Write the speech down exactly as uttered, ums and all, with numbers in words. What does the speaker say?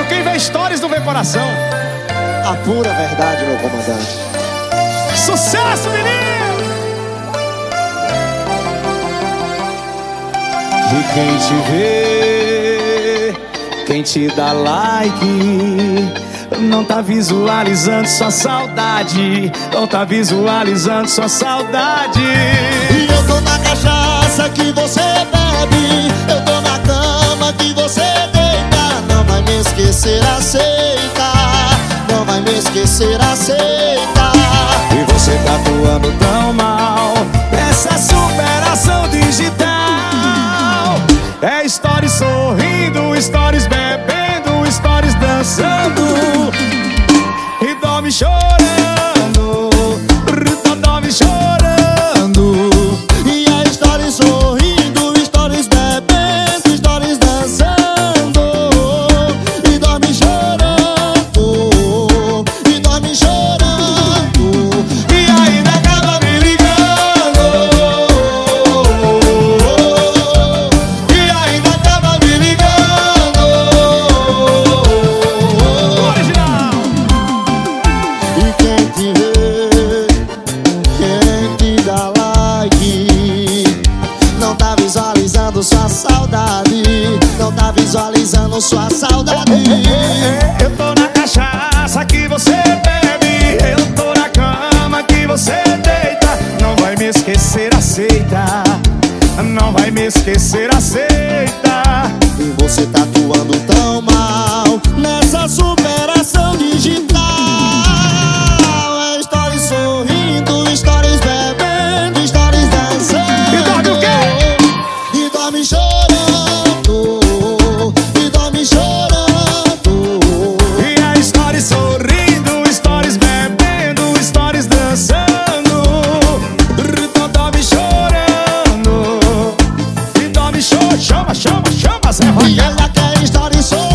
Antônio, quem vê stories não vê coração. A pura verdade, meu comandante. Sucesso, menino! E quem te vê, quem te dá like, não tá visualizando sua saudade, não tá visualizando sua saudade. E eu tô na cachaça que você bebe, eu tô na cama que você deita. Não vai me esquecer, aceita. Não vai me esquecer, aceita. E você tá atuando tão mal nessa superação digital. É stories sorrindo, stories bebendo, stories dançando e dorme chorando, dorme chorando. E a stories sorrindo, stories bebendo, stories dançando e dorme chorando, e dorme chorando. E ainda acaba me ligando, e ainda acaba me ligando. Original. E quem te vê, quem te dá like, não tá visualizando sua saudade, não tá visualizando sua saudade. Eu tô na cachaça que você bebe, eu tô na cama que você deita. Não vai me esquecer, aceita. Não vai me esquecer, aceita. E você tá atuando tão mal nessa superação digital. É stories sorrindo, stories bebendo, stories dançando. E dorme o quê? E dorme chorando, e dorme chorando. E a stories sorrindo, stories bebendo, stories dançando. Então dorme chorando, e dorme chorando. Chama, chama, chama, Zé E Roqueiro. ela quer stories sorrindo.